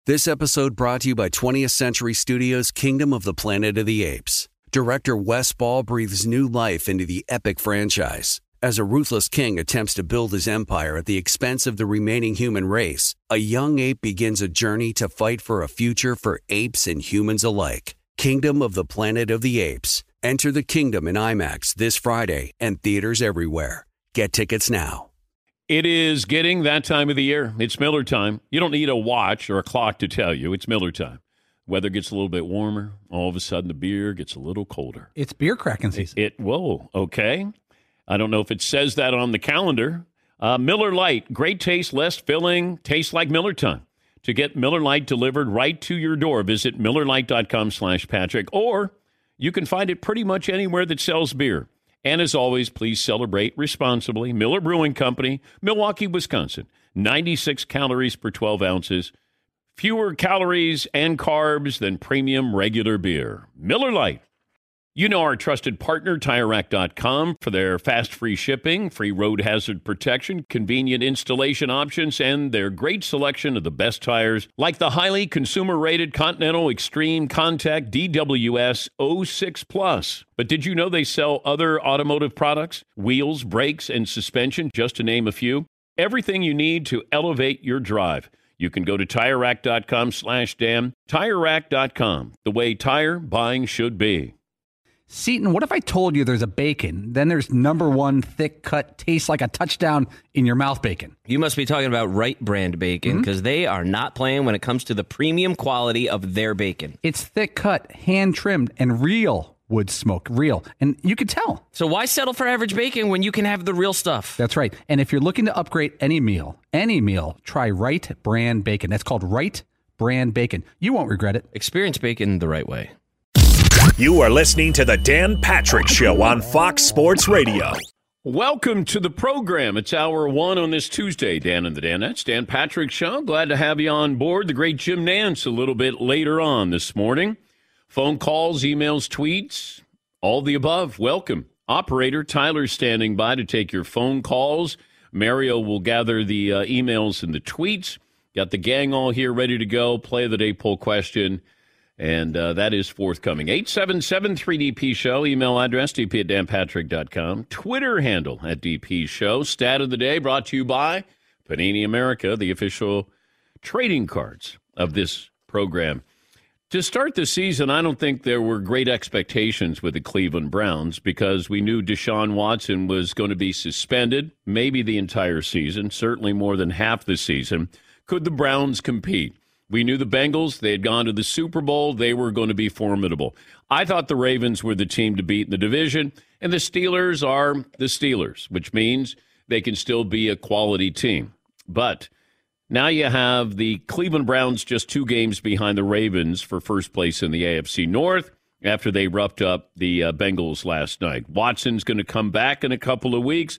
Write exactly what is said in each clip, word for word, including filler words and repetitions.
This episode brought to you by twentieth Century Studios' Kingdom of the Planet of the Apes. Director Wes Ball breathes new life into the epic franchise. As a ruthless king attempts to build his empire at the expense of the remaining human race, a young ape begins a journey to fight for a future for apes and humans alike. Kingdom of the Planet of the Apes. Enter the kingdom in IMAX this Friday and theaters everywhere. Get tickets now. It is getting that time of the year. It's Miller time. You don't need a watch or a clock to tell you. It's Miller time. Weather gets a little bit warmer. All of a sudden, the beer gets a little colder. It's beer cracking season. It, it whoa, okay. I don't know if it says that on the calendar. Uh, Miller Lite, great taste, less filling, tastes like Miller time. To get Miller Lite delivered right to your door, visit MillerLite.com slash Patrick, or you can find it pretty much anywhere that sells beer. And as always, please celebrate responsibly. Miller Brewing Company, Milwaukee, Wisconsin. ninety-six calories per twelve ounces. Fewer calories and carbs than premium regular beer. Miller Lite. You know our trusted partner, Tire Rack dot com, for their fast free shipping, free road hazard protection, convenient installation options, and their great selection of the best tires, like the highly consumer-rated Continental Extreme Contact D W S oh six Plus. But did you know they sell other automotive products? Wheels, brakes, and suspension, just to name a few. Everything you need to elevate your drive. You can go to Tire Rack dot com slash Dan. Tire Rack dot com, the way tire buying should be. Seton, what if I told you there's a bacon, then there's number one thick cut, tastes like a touchdown in your mouth bacon? You must be talking about Wright brand bacon, because mm-hmm. they are not playing when it comes to the premium quality of their bacon. It's thick cut, hand trimmed, and real wood smoke, real. And you can tell. So why settle for average bacon when you can have the real stuff? That's right. And if you're looking to upgrade any meal, any meal, try Wright brand bacon. That's called Wright brand bacon. You won't regret it. Experience bacon the right way. You are listening to the Dan Patrick Show on Fox Sports Radio. Welcome to the program. It's hour one on this Tuesday, Dan and the Danettes. Dan Patrick Show. Glad to have you on board. The great Jim Nance a little bit later on this morning. Phone calls, emails, tweets, all the above. Welcome. Operator Tyler standing by to take your phone calls. Mario will gather the uh, emails and the tweets. Got the gang all here ready to go. Play of the day poll question. And uh, that is forthcoming. eight seven seven three D P Show. Email address, d p at dan patrick dot com. Twitter handle at D P Show. Stat of the day brought to you by Panini America, the official trading cards of this program. To start the season, I don't think there were great expectations with the Cleveland Browns because we knew Deshaun Watson was going to be suspended, maybe the entire season, certainly more than half the season. Could the Browns compete? We knew the Bengals, they had gone to the Super Bowl, they were going to be formidable. I thought the Ravens were the team to beat in the division, and the Steelers are the Steelers, which means they can still be a quality team. But now you have the Cleveland Browns just two games behind the Ravens for first place in the A F C North after they roughed up the uh, Bengals last night. Watson's going to come back in a couple of weeks.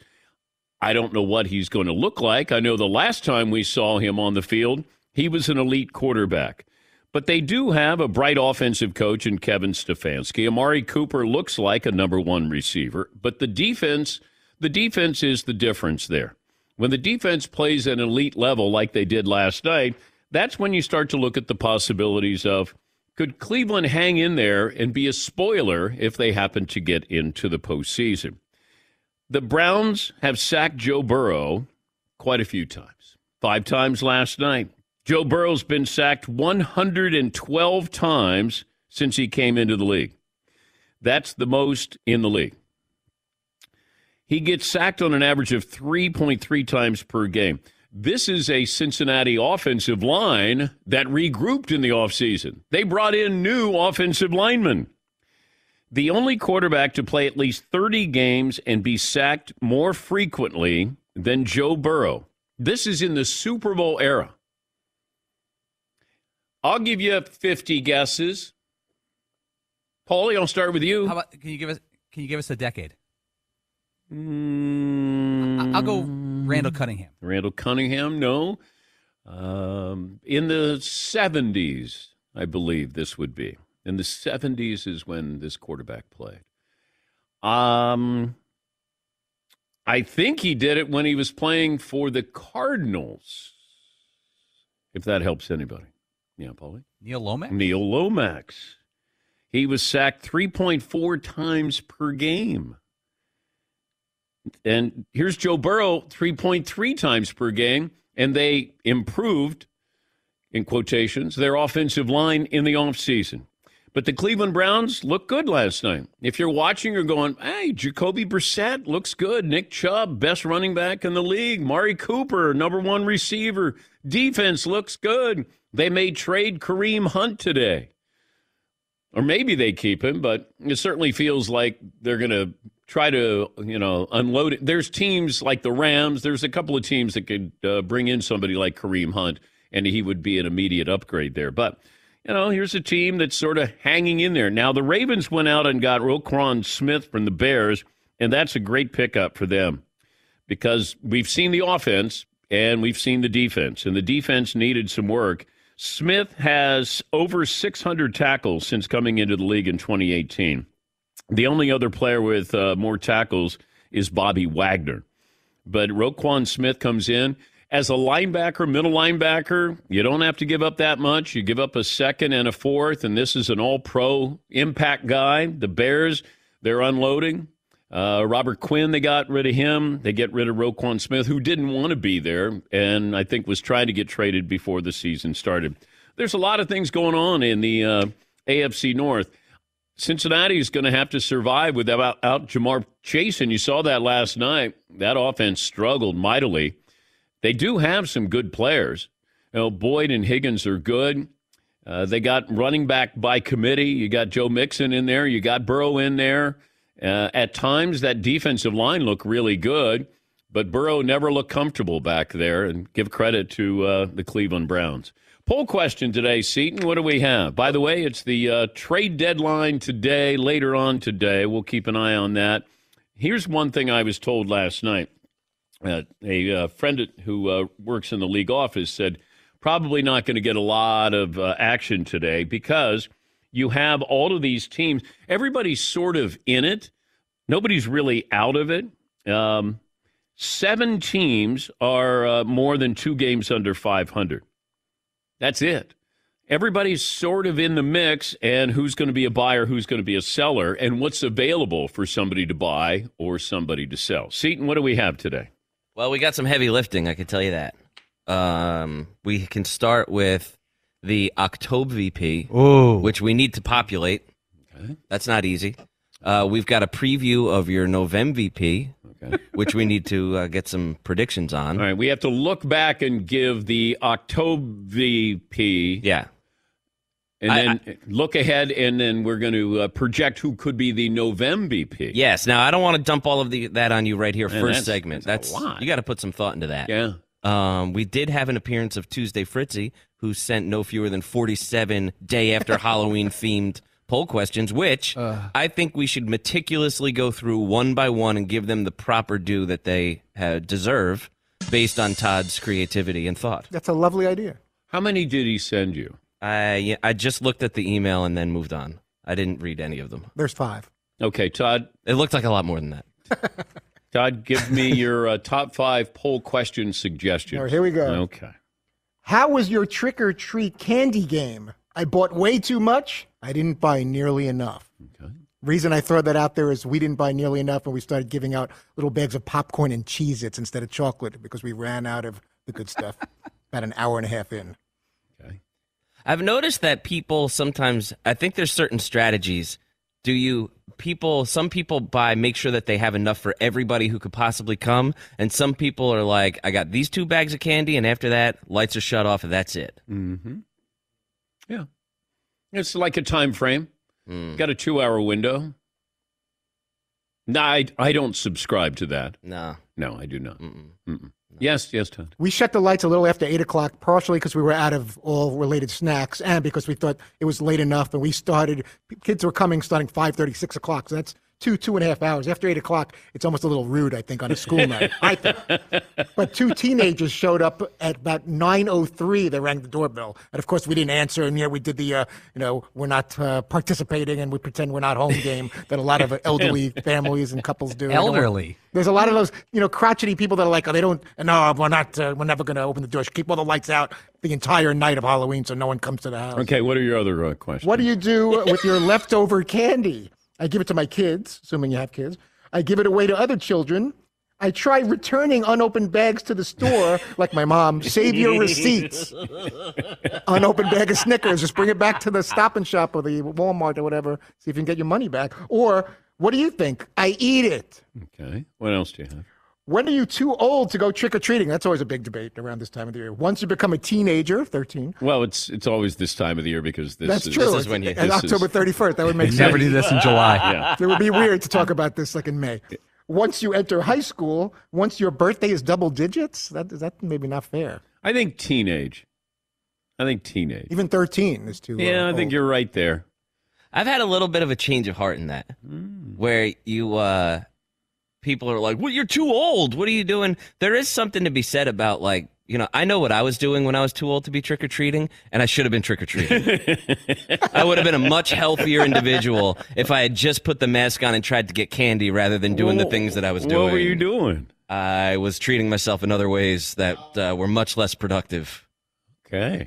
I don't know what he's going to look like. I know the last time we saw him on the field, he was an elite quarterback. But they do have a bright offensive coach in Kevin Stefanski. Amari Cooper looks like a number one receiver. But the defense, the defense is the difference there. When the defense plays at an elite level like they did last night, that's when you start to look at the possibilities of, could Cleveland hang in there and be a spoiler if they happen to get into the postseason? The Browns have sacked Joe Burrow quite a few times. Five times last night. Joe Burrow's been sacked one hundred twelve times since he came into the league. That's the most in the league. He gets sacked on an average of three point three times per game. This is a Cincinnati offensive line that regrouped in the offseason. They brought in new offensive linemen. The only quarterback to play at least thirty games and be sacked more frequently than Joe Burrow. This is in the Super Bowl era. I'll give you fifty guesses. Paulie, I'll start with you. How about, can you give us can you give us a decade? Mm, I'll go Randall Cunningham. Randall Cunningham, no. Um, in the seventies, I believe this would be. In the seventies is when this quarterback played. Um, I think he did it when he was playing for the Cardinals, if that helps anybody. Yeah, Paulie? Neil Lomax? Neil Lomax. He was sacked three point four times per game. And here's Joe Burrow, three point three times per game, and they improved, in quotations, their offensive line in the offseason. But the Cleveland Browns looked good last night. If you're watching, you're going, hey, Jacoby Brissett looks good. Nick Chubb, best running back in the league. Mari Cooper, number one receiver. Defense looks good. They may trade Kareem Hunt today. Or maybe they keep him, but it certainly feels like they're going to try to, you know, unload it. There's teams like the Rams. There's a couple of teams that could uh, bring in somebody like Kareem Hunt, and he would be an immediate upgrade there. But, you know, here's a team that's sort of hanging in there. Now, the Ravens went out and got Roquan Smith from the Bears, and that's a great pickup for them because we've seen the offense and we've seen the defense, and the defense needed some work. Smith has over six hundred tackles since coming into the league in twenty eighteen. The only other player with uh, more tackles is Bobby Wagner. But Roquan Smith comes in. As a linebacker, middle linebacker, you don't have to give up that much. You give up a second and a fourth, and this is an all-pro impact guy. The Bears, they're unloading. Uh, Robert Quinn, they got rid of him. They get rid of Roquan Smith, who didn't want to be there, and I think was trying to get traded before the season started. There's a lot of things going on in the uh, A F C North. Cincinnati is going to have to survive without out Jamar Chase, and you saw that last night. That offense struggled mightily. They do have some good players. You know, Boyd and Higgins are good. Uh, they got running back by committee. You got Joe Mixon in there. You got Burrow in there. Uh, at times, that defensive line looked really good, but Burrow never looked comfortable back there, and give credit to uh, the Cleveland Browns. Poll question today, Seton. What do we have? By the way, it's the uh, trade deadline today, later on today. We'll keep an eye on that. Here's one thing I was told last night. Uh, a uh, friend who uh, works in the league office said probably not going to get a lot of uh, action today because you have all of these teams. Everybody's sort of in it. Nobody's really out of it. Um, seven teams are uh, more than two games under five hundred. That's it. Everybody's sort of in the mix, and who's going to be a buyer, who's going to be a seller, and what's available for somebody to buy or somebody to sell. Seton, what do we have today? Well, we got some heavy lifting, I can tell you that. Um, we can start with the October V P, Ooh. which we need to populate. Okay. That's not easy. Uh, we've got a preview of your November V P, okay. which we need to uh, get some predictions on. All right, we have to look back and give the October V P. Yeah. And I, then I, look ahead, and then we're going to uh, project who could be the November V P. Yes. Now, I don't want to dump all of the, that on you right here, Man, first that's, segment. That's, that's a lot. You got to put some thought into that. Yeah. Um, we did have an appearance of Tuesday Fritzy, who sent no fewer than forty-seven day after Halloween themed poll questions, which uh, I think we should meticulously go through one by one and give them the proper due that they uh, deserve based on Todd's creativity and thought. That's a lovely idea. How many did he send you? I yeah, I just looked at the email and then moved on. I didn't read any of them. There's five. Okay, Todd. It looked like a lot more than that. Todd, give me your uh, top five poll question suggestions. All right, here we go. Okay. How was your trick-or-treat candy game? I bought way too much. I didn't buy nearly enough. Okay. Reason I throw that out there is we didn't buy nearly enough, and we started giving out little bags of popcorn and Cheez-Its instead of chocolate because we ran out of the good stuff about an hour and a half in. Okay. I've noticed that people sometimes, I think there's certain strategies. Do you, people, some people buy, make sure that they have enough for everybody who could possibly come, and some people are like, I got these two bags of candy, and after that, lights are shut off, and that's it. Mm-hmm. Yeah. It's like a time frame. Mm. Got a two-hour window. No, I, I don't subscribe to that. No. No, I do not. Mm-mm. Mm-mm. No. Yes, yes, Todd. We shut the lights a little after eight o'clock, partially because we were out of all related snacks and because we thought it was late enough. And we started, kids were coming starting five thirty, six o'clock. So that's two, two and a half hours. After eight o'clock, it's almost a little rude, I think, on a school night. I think. But two teenagers showed up at about nine oh three. They rang the doorbell. And, of course, we didn't answer. And, yeah, we did the, uh, you know, we're not uh, participating and we pretend we're not home game that a lot of elderly families and couples do. Elderly. There's a lot of those, you know, crotchety people that are like, oh, they don't, no, we're not, uh, we're never going to open the doors. Keep all the lights out the entire night of Halloween so no one comes to the house. Okay, what are your other uh, questions? What do you do with your leftover candy? I give it to my kids, assuming you have kids. I give it away to other children. I try returning unopened bags to the store, like my mom. Save your receipts. Unopened bag of Snickers. Just bring it back to the Stop and Shop or the Walmart or whatever. See if you can get your money back. Or, what do you think? I eat it. Okay. What else do you have? When are you too old to go trick-or-treating? That's always a big debate around this time of the year. Once you become a teenager, thirteen. Well, it's it's always this time of the year because this That's is... true. This is when you- And this October is- thirty-first. That would make sense. Never do this in July. Yeah. It would be weird to talk about this like in May. Once you enter high school, once your birthday is double digits, that is that maybe not fair. I think teenage. I think teenage. Even thirteen is too. Yeah, uh, I think old. you're right there. I've had a little bit of a change of heart in that, where you uh, people are like, "Well, you're too old. What are you doing?" There is something to be said about, like, you know, I know what I was doing when I was too old to be trick or treating, and I should have been trick or treating. I would have been a much healthier individual if I had just put the mask on and tried to get candy rather than doing the things that I was doing. What were you doing? I was treating myself in other ways that uh, were much less productive. Okay.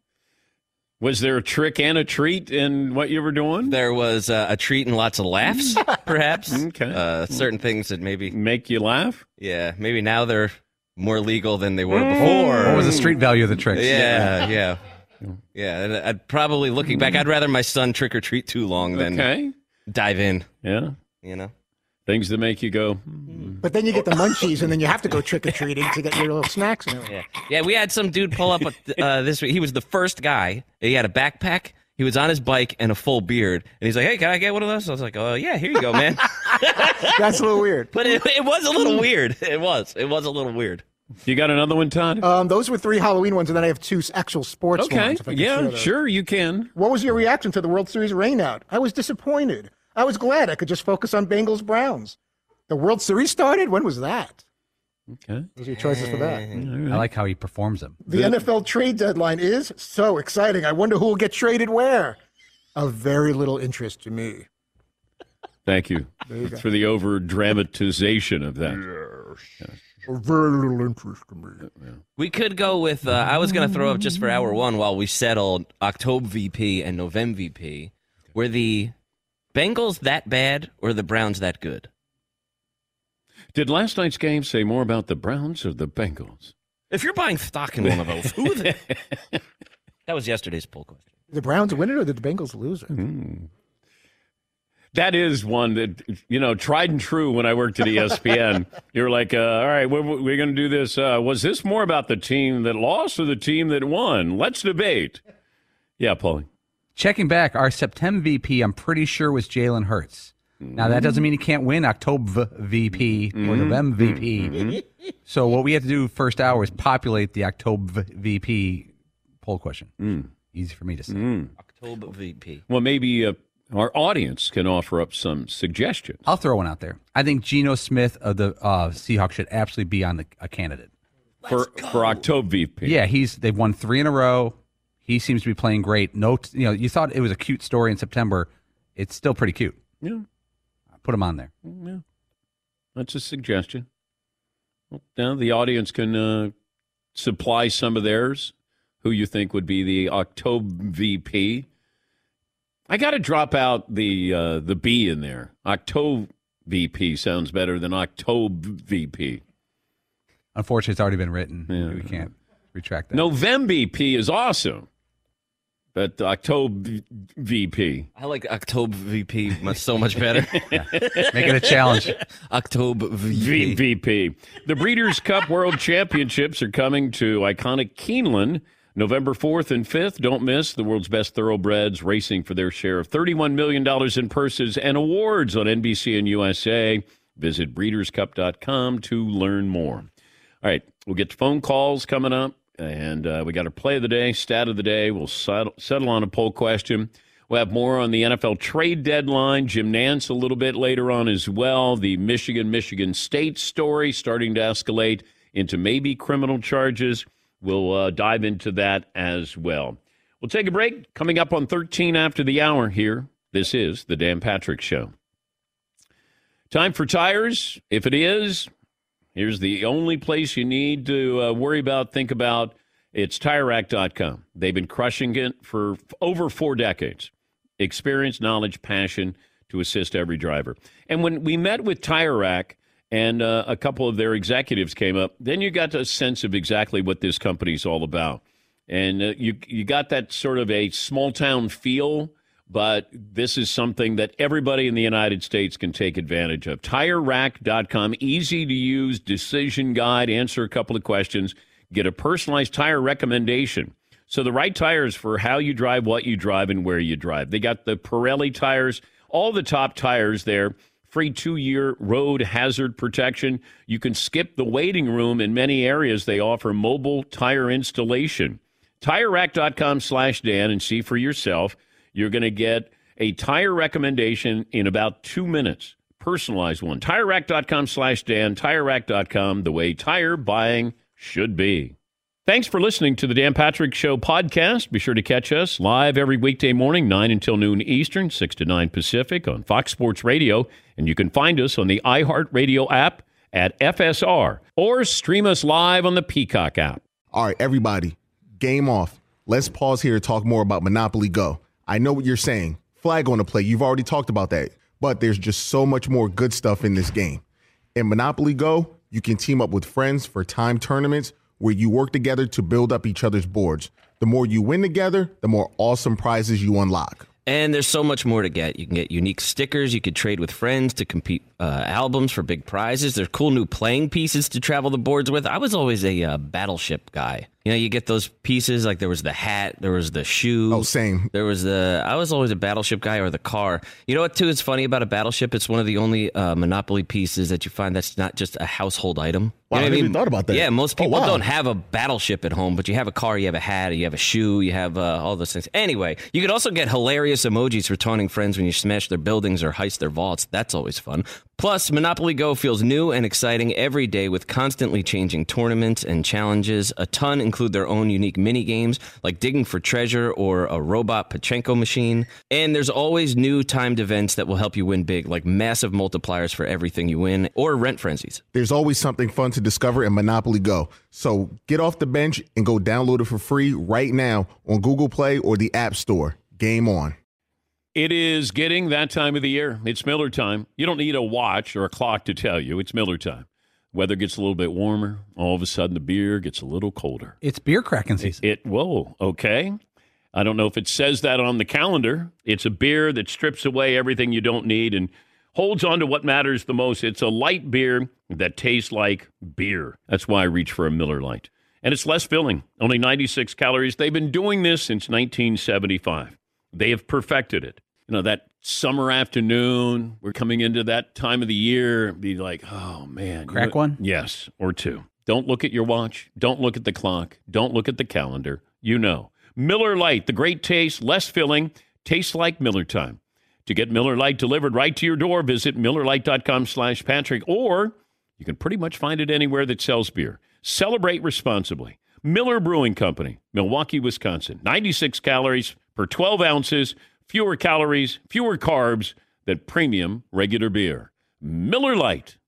Was there a trick and a treat in what you were doing? There was uh, a treat and lots of laughs, perhaps. Okay. Uh, certain things that maybe, Make you laugh? yeah, maybe now they're more legal than they were Mm. before. What was the street value of the tricks? Yeah, yeah. Yeah, and I'd probably, looking back, I'd rather my son trick or treat too long than Okay. dive in, Yeah. you know? Things that make you go, But then you get the munchies, and then you have to go trick or treating to get your little snacks. And everything. Yeah. Yeah, we had some dude pull up uh, this week. He was the first guy. He had a backpack. He was on his bike and a full beard. And he's like, hey, can I get one of those? I was like, oh, yeah, here you go, man. That's a little weird. But it, it was a little weird. It was. It was a little weird. you got another one, Todd? Um, those were three Halloween ones, and then I have two actual sports okay. ones. if I can share Yeah, those. sure, you can. What was your reaction to the World Series rainout? I was disappointed. I was glad I could just focus on Bengals Browns. The World Series started? When was that? Okay. Those are your choices for that. I like how he performs them. The N F L trade deadline is so exciting. I wonder who will get traded where. Of very little interest to me. Thank you, for the over dramatization of that. Of very little interest to me. We could go with, uh, I was going to throw up just for hour one while we settled October V P and November V P. Were the Bengals that bad or the Browns that good? Did last night's game say more about the Browns or the Bengals? If you're buying stock in one of those, who the... That was yesterday's poll question. Did the Browns win it or did the Bengals lose it? Mm. That is one that, you know, tried and true when I worked at E S P N. You're like, uh, all right, we're, we're going to do this. Uh, was this more about the team that lost or the team that won? Let's debate. Yeah, Paulie. Checking back, our September V P, I'm pretty sure was Jalen Hurts. Now, that doesn't mean he can't win October V P or November V P. So what we have to do first hour is populate the October V P poll question. Mm. Easy for me to say. Mm. October V P. Well, maybe uh, our audience can offer up some suggestions. I'll throw one out there. I think Geno Smith of the uh, Seahawks should absolutely be on the a candidate. For for October V P. Yeah, he's they've won three in a row. He seems to be playing great. No, you know, you thought it was a cute story in September. It's still pretty cute. Yeah. Put him on there. Yeah. That's a suggestion. Well, now the audience can uh, supply some of theirs. Who you think would be the October V P? I got to drop out the uh, the B in there. October V P sounds better than October V P. Unfortunately, it's already been written. Yeah. We can't retract that. November V P is awesome, but October V P. I like October V P much, so much better. Make it a challenge. October V P. V P. The Breeders' Cup World Championships are coming to iconic Keeneland November fourth and fifth. Don't miss the world's best thoroughbreds racing for their share of thirty-one million dollars in purses and awards on N B C and U S A. Visit breeders cup dot com to learn more. All right, we'll get to phone calls coming up, and uh, we got our play of the day, stat of the day. We'll settle, settle on a poll question. We'll have more on the N F L trade deadline. Jim Nantz a little bit later on as well. The Michigan-Michigan State story starting to escalate into maybe criminal charges. We'll uh, dive into that as well. We'll take a break. Coming up on thirteen after the hour here. This is the Dan Patrick Show. Time for tires. If it is, here's the only place you need to uh, worry about, think about. It's Tire Rack dot com. They've been crushing it for over four decades. Experience, knowledge, passion to assist every driver. And when we met with Tire Rack and uh, a couple of their executives came up, then you got a sense of exactly what this company's all about. And uh, you you got that sort of a small-town feel, but this is something that everybody in the United States can take advantage of. Tire Rack dot com, easy-to-use decision guide, answer a couple of questions, get a personalized tire recommendation. So the right tires for how you drive, what you drive, and where you drive. They got the Pirelli tires, all the top tires there, free two-year road hazard protection. You can skip the waiting room. In many areas, they offer mobile tire installation. Tire Rack dot com slash Dan and see for yourself. You're going to get a tire recommendation in about two minutes. Personalized one. Tire Rack dot com slash Dan. Tire Rack dot com, the way tire buying should be. Thanks for listening to the Dan Patrick Show podcast. Be sure to catch us live every weekday morning, nine until noon Eastern, six to nine Pacific on Fox Sports Radio. And you can find us on the iHeartRadio app at F S R or stream us live on the Peacock app. All right, everybody, game off. Let's pause here to talk more about Monopoly Go. I know what you're saying. Flag on the play. You've already talked about that. But there's just so much more good stuff in this game. In Monopoly Go, you can team up with friends for time tournaments where you work together to build up each other's boards. The more you win together, the more awesome prizes you unlock. And there's so much more to get. You can get unique stickers. You could trade with friends to compete uh, albums for big prizes. There's cool new playing pieces to travel the boards with. I was always a uh, Battleship guy. You know, you get those pieces, like there was the hat, there was the shoe. Oh, same. There was the, I was always a Battleship guy, or the car. You know what, too, is funny about a Battleship? It's one of the only uh, Monopoly pieces that you find that's not just a household item. Wow, You know I what never mean? even thought about that. Yeah, most people Oh, wow. don't have a Battleship at home, but you have a car, you have a hat, you have a shoe, you have uh, all those things. Anyway, you could also get hilarious emojis for taunting friends when you smash their buildings or heist their vaults. That's always fun. Plus, Monopoly Go feels new and exciting every day with constantly changing tournaments and challenges. A ton include their own unique mini games like digging for treasure or a robot Pachinko machine. And there's always new timed events that will help you win big, like massive multipliers for everything you win or rent frenzies. There's always something fun to discover in Monopoly Go. So get off the bench and go download it for free right now on Google Play or the App Store. Game on. It is getting that time of the year. It's Miller time. You don't need a watch or a clock to tell you. It's Miller time. Weather gets a little bit warmer. All of a sudden, the beer gets a little colder. It's beer cracking season. It, it whoa, okay. I don't know if it says that on the calendar. It's a beer that strips away everything you don't need and holds on to what matters the most. It's a light beer that tastes like beer. That's why I reach for a Miller Lite. And it's less filling, only ninety-six calories. They've been doing this since nineteen seventy-five. They have perfected it. You know, that summer afternoon, we're coming into that time of the year, be like, oh, man. Crack you know, one? Yes, or two. Don't look at your watch. Don't look at the clock. Don't look at the calendar. You know. Miller Lite, the great taste, less filling, tastes like Miller time. To get Miller Lite delivered right to your door, visit Miller Lite dot com slash Patrick, or you can pretty much find it anywhere that sells beer. Celebrate responsibly. Miller Brewing Company, Milwaukee, Wisconsin. ninety-six calories per twelve ounces. Fewer calories, fewer carbs than premium regular beer. Miller Lite.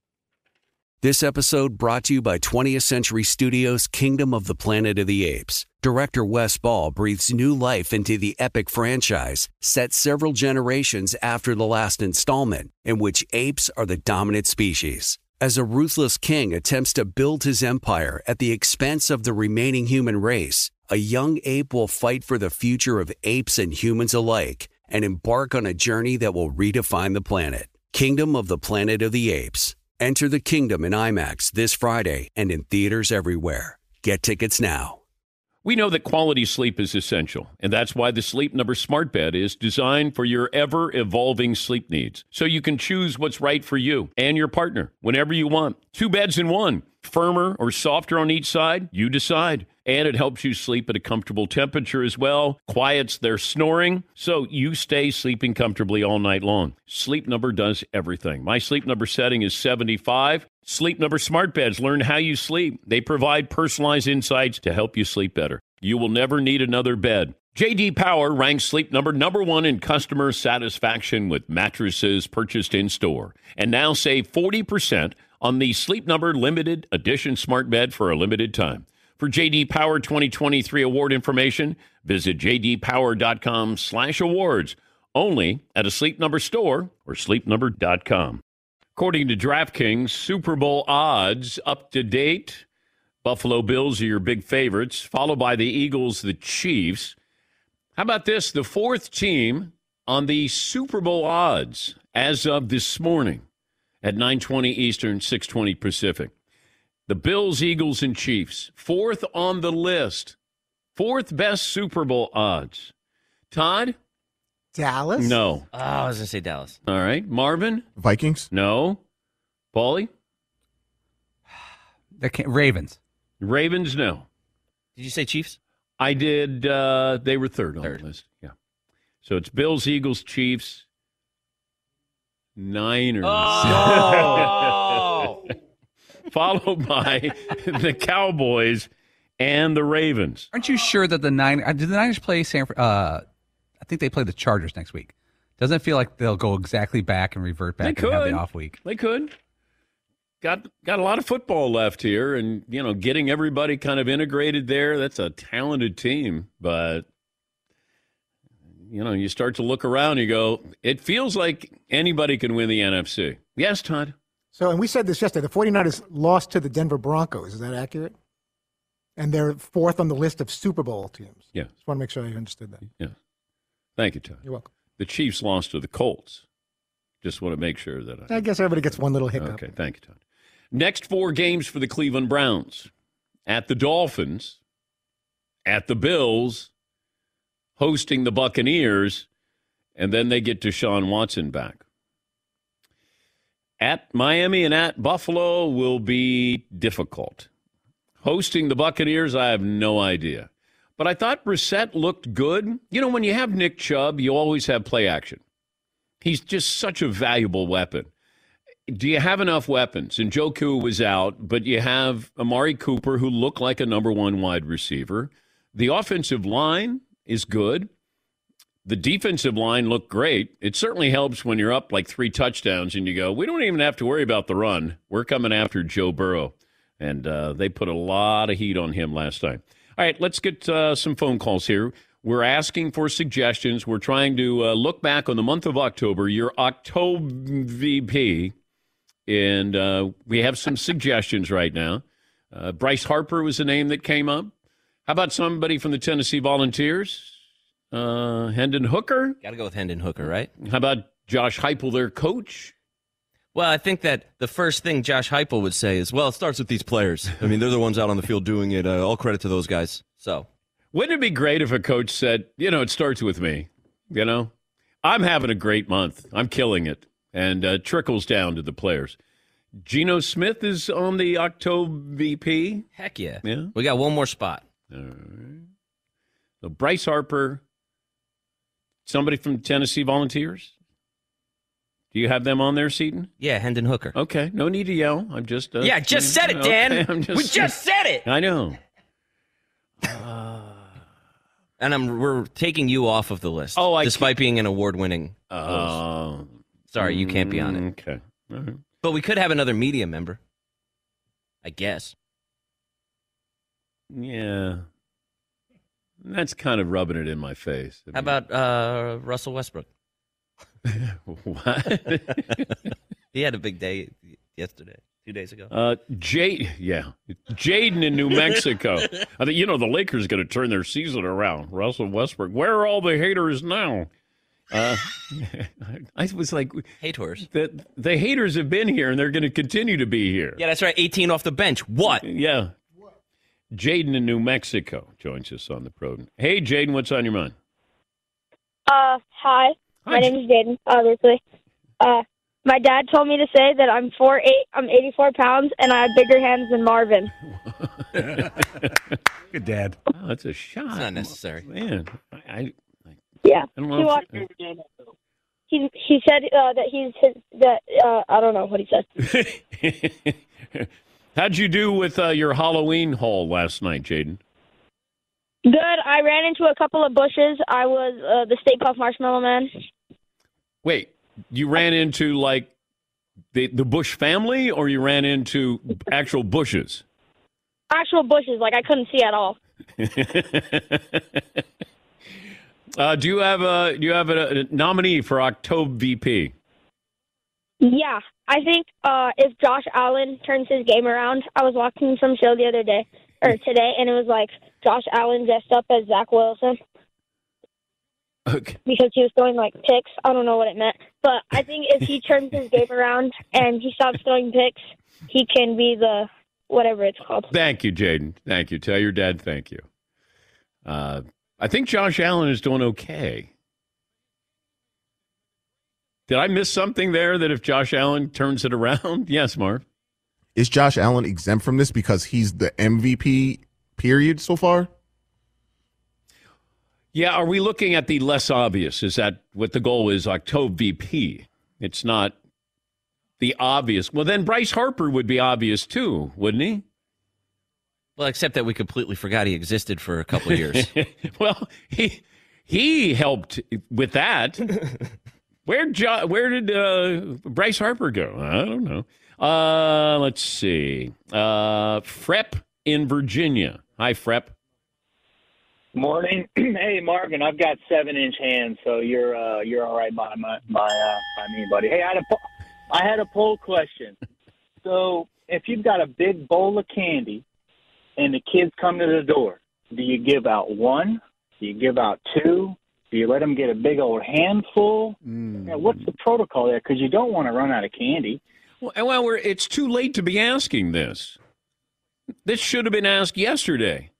This episode brought to you by twentieth Century Studios' Kingdom of the Planet of the Apes. Director Wes Ball breathes new life into the epic franchise, set several generations after the last installment, in which apes are the dominant species. As a ruthless king attempts to build his empire at the expense of the remaining human race, a young ape will fight for the future of apes and humans alike and embark on a journey that will redefine the planet. Kingdom of the Planet of the Apes. Enter the kingdom in IMAX this Friday and in theaters everywhere. Get tickets now. We know that quality sleep is essential, and that's why the Sleep Number Smart Bed is designed for your ever-evolving sleep needs, so you can choose what's right for you and your partner whenever you want. Two beds in one. Firmer or softer on each side, you decide. and it helps you sleep at a comfortable temperature as well, quiets their snoring, so you stay sleeping comfortably all night long. Sleep Number does everything. My Sleep Number setting is seventy-five. Sleep Number smart beds learn how you sleep. They provide personalized insights to help you sleep better. You will never need another bed. J D Power ranks Sleep Number number one in customer satisfaction with mattresses purchased in-store. And now save forty percent on the Sleep Number limited edition smart bed for a limited time. For J D Power twenty twenty-three award information, visit jdpower.com slash awards. Only at a Sleep Number store or sleep number dot com. According to DraftKings, Super Bowl odds up to date. Buffalo Bills are your big favorites, followed by the Eagles, the Chiefs. How about this? The fourth team on the Super Bowl odds as of this morning at nine twenty Eastern, six twenty Pacific. The Bills, Eagles, and Chiefs. Fourth on the list. Fourth best Super Bowl odds. Todd? Dallas? No. Oh, I was going to say Dallas. All right. Marvin? Vikings? No. Paulie? The Ca- Ravens. Ravens? No. Did you say Chiefs? I did. Uh, they were third on Third. the list. Yeah. So it's Bills, Eagles, Chiefs, Niners. Oh! Followed by the Cowboys and the Ravens. Aren't you sure that the Niners, uh, did the Niners play San Fran- uh I think they play the Chargers next week. Doesn't it feel like they'll go exactly back and revert back They and have could. the off week? They could. Got got a lot of football left here, and you know, getting everybody kind of integrated there. That's a talented team, but you know, you start to look around, you go, it feels like anybody can win the N F C. Yes, Todd. So, and we said this yesterday, the 49ers lost to the Denver Broncos. Is that accurate? And they're fourth on the list of Super Bowl teams. Yeah. Just want to make sure I understood that. Yeah. Thank you, Todd. You're welcome. The Chiefs lost to the Colts. Just want to make sure that I. I guess everybody gets one little hiccup. Okay, thank you, Todd. Next four games for the Cleveland Browns. At the Dolphins, at the Bills, hosting the Buccaneers, and then they get Deshaun Watson back. At Miami and at Buffalo will be difficult. Hosting the Buccaneers, I have no idea. But I thought Brissett looked good. You know, when you have Nick Chubb, you always have play action. He's just such a valuable weapon. Do you have enough weapons? Njoku was out, but you have Amari Cooper, who looked like a number one wide receiver. The offensive line is good. The defensive line looked great. It certainly helps when you're up like three touchdowns and you go, we don't even have to worry about the run. We're coming after Joe Burrow. And uh, they put a lot of heat on him last time. All right, let's get uh, some phone calls here. We're asking for suggestions. We're trying to uh, look back on the month of October, your October V P. And uh, we have some suggestions right now. Uh, Bryce Harper was the name that came up. How about somebody from the Tennessee Volunteers? Uh, Hendon Hooker? Got to go with Hendon Hooker, right? How about Josh Heupel, their coach? Well, I think that the first thing Josh Heupel would say is, well, it starts with these players. I mean, they're the ones out on the field doing it. Uh, all credit to those guys. So, wouldn't it be great if a coach said, you know, it starts with me, you know? I'm having a great month. I'm killing it. And uh, trickles down to the players. Geno Smith is on the October V P. heck yeah. Yeah. We got one more spot. All right. So Bryce Harper, somebody from Tennessee Volunteers? Do you have them on there, Seton? Yeah, Hendon Hooker. Okay, no need to yell. I'm just. Uh, Yeah, just said it, Dan. Okay, I'm just, we just said it. I know. And I'm we're taking you off of the list. Oh, I despite being an award-winning. Uh, Sorry, you can't be on it. Okay. All right. But we could have another media member. I guess. Yeah. That's kind of rubbing it in my face. I How mean- about uh, Russell Westbrook? What? He had a big day yesterday, two days ago. Uh, Jade, yeah, Jaden in New Mexico. I think you know the Lakers going to turn their season around. Russell Westbrook. Where are all the haters now? Uh, I was like, Haters. the the haters have been here and they're going to continue to be here. Yeah, that's right. eighteen off the bench. What? Yeah. Jaden in New Mexico joins us on the program. Hey, Jaden, what's on your mind? Uh, hi. Hi, My J- name is Jaden, obviously. Uh, My dad told me to say that I'm four eight, I'm eighty-four pounds, and I have bigger hands than Marvin. Good dad. Oh, that's a shot. It's not necessary. Man, I, I, Yeah. I don't He, know. walked, If, he, he said uh, that he's his, that uh, I don't know what he said. How'd you do with uh, your Halloween haul last night, Jaden? Good. I ran into a couple of bushes. I was uh, the Stay Puft Marshmallow Man. Wait, you ran into like the the Bush family, or you ran into actual bushes? Actual bushes, like I couldn't see at all. uh, do you have a do you have a, a nominee for October V P? Yeah, I think uh, if Josh Allen turns his game around, I was watching some show the other day or today, and it was like Josh Allen dressed up as Zach Wilson. Okay. Because he was throwing like picks. I don't know what it meant, but I think if he turns his game around and he stops throwing picks, he can be the whatever it's called. Thank you, Jaden. Thank you. Tell your dad thank you. Uh, I think Josh Allen is doing okay. Did I miss something there that if Josh Allen turns it around? Yes, Marv. Is Josh Allen exempt from this because he's the M V P period so far? Yeah, are we looking at the less obvious? Is that what the goal is, October V P? It's not the obvious. Well, then Bryce Harper would be obvious too, wouldn't he? Well, except that we completely forgot he existed for a couple of years. Well, he he helped with that. Where jo- where did uh, Bryce Harper go? I don't know. Uh, let's see. Uh, Frep in Virginia. Hi, Frep. Morning. Hey, Marvin, I've got seven-inch hands, so you're uh, you're all right by my by, uh, by me, buddy. Hey, I had a po- I had a poll question. So, if you've got a big bowl of candy and the kids come to the door, do you give out one? Do you give out two? Do you let them get a big old handful? Mm. Yeah, what's the protocol there? Because you don't want to run out of candy. Well, well we're, it's too late to be asking this. This should have been asked yesterday.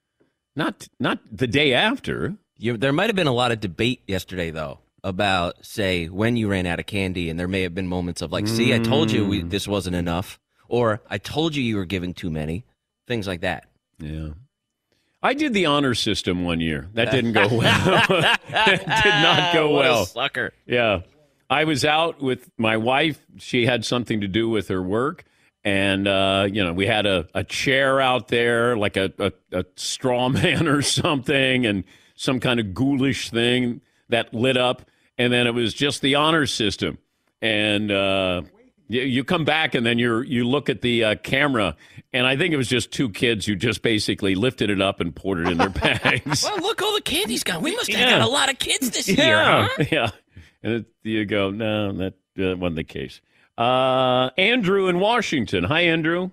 Not not the day after. You, there might have been a lot of debate yesterday, though, about, say, when you ran out of candy, and there may have been moments of like, see, I told you we, this wasn't enough, or I told you you were given too many, things like that. Yeah. I did the honor system one year. That didn't go well. It did not go what well. A sucker. Yeah. I was out with my wife. She had something to do with her work. And, uh, you know, we had a, a chair out there, like a, a, a straw man or something, and some kind of ghoulish thing that lit up. And then it was just the honor system. And uh, you, you come back, and then you're you look at the uh, camera, and I think it was just two kids who just basically lifted it up and poured it in their bags. Well, look, all the candy's gone. We must have Yeah. got a lot of kids this yeah. year, huh? Yeah. And it, you go, no, that uh, wasn't the case. Uh, Andrew in Washington. Hi, Andrew.